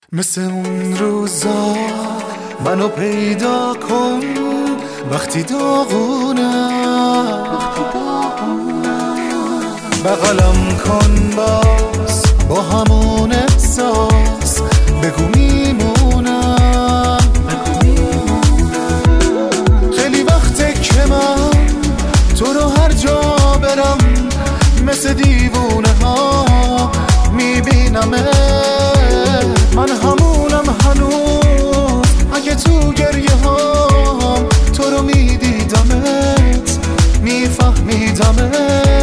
مثل اون روزا منو پیدا کن وقتی داغونم، بغلم کن باز با همون احساس، بگو میمونم. خیلی وقته که من تو رو هر جا برم مثل دیوونه ها میبینمه. من همونم هنوز اگه تو گریه هام تو رو میدیدمت میفهمیدمت.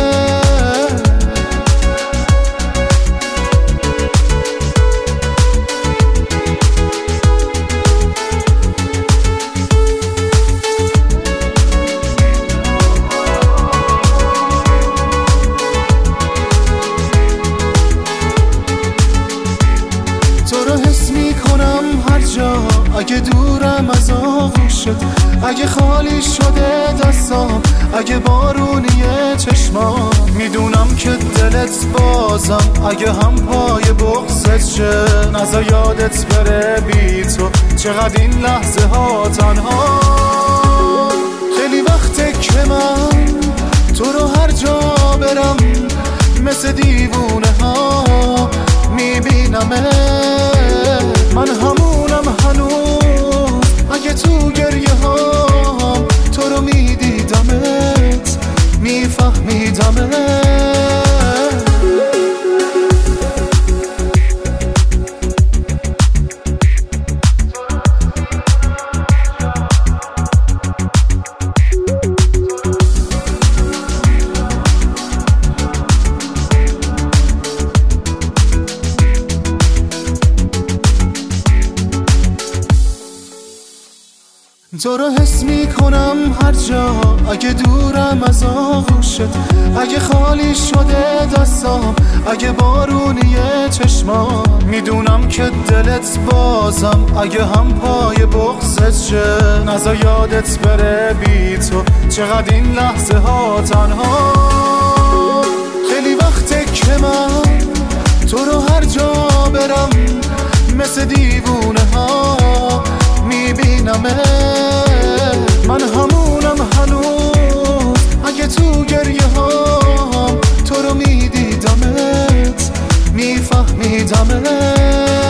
اگه دورم از آغوشت، اگه خالی شده دستام، اگه بارونیه چشمام، میدونم که دلت بازم اگه هم پای بغضت شه. نزا یادت بره بی تو چقدر این لحظه ها تنها. خیلی وقته که من تو رو هر جا برم مثل دیوونه ها میبینمه. من همونم هنوز اگه تو گریه هام تو رو میدیدمت میفهمیدمت. تو رو حس میکنم هر جا اگه دورم از آغوشت، اگه خالی شده دستام، اگه بارونیه چشمام، میدونم که دلت بازم اگه هم پای بغضت شه. نزا یادت بره بی تو چقدر این لحظه ها تنها. خیلی وقته که من تو رو هر جا برم مثل دیوونه ها میبینمت. من همونم هنوز اگه تو گریه هام تو رو میدیدمت میفهمیدمت.